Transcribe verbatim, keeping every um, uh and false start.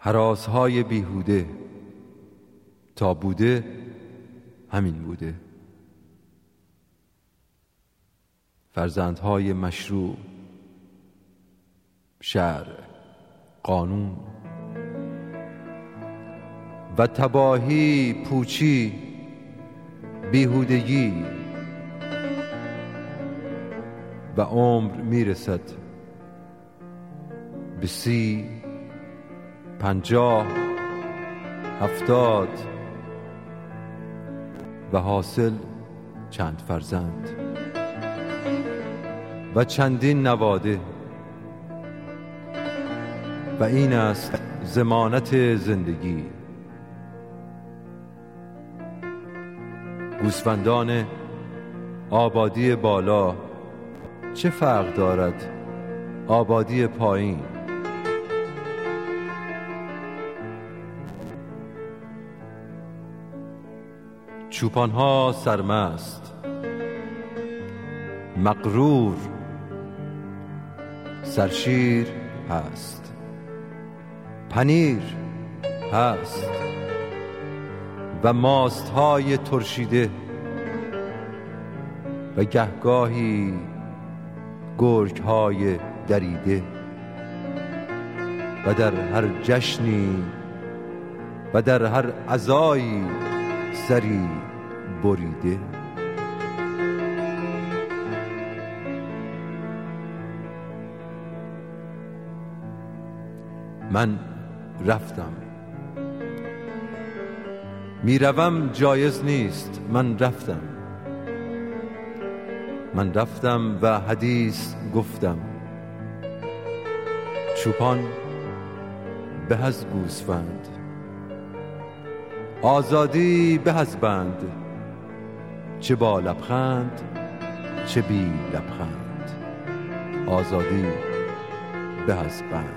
هراس‌های بیهوده، تا بوده همین بوده. فرزندهای مشروع، شرع، قانون و تباهی، پوچی، بیهودگی و عمر میرسد به سی، پنجاه، هفتاد و حاصل چند فرزند و چندین نواده. و این است ضمانت زندگی. گوسفندان آبادی بالا چه فرق دارد آبادی پایین؟ چوپانها سرمست، مغرور، سرشیر هست، پنیر هست و ماستهای ترشیده و گهگاهی گرگ‌های دریده و در هر جشنی و در هر عزایی سری بریده. من رفتم، میروم جایز نیست. من رفتم، من رفتم و حدیث گفتم. چوپان به از گوسفند، آزادی به از بند، چه با لبخند چه بی لبخند، آزادی به از بند.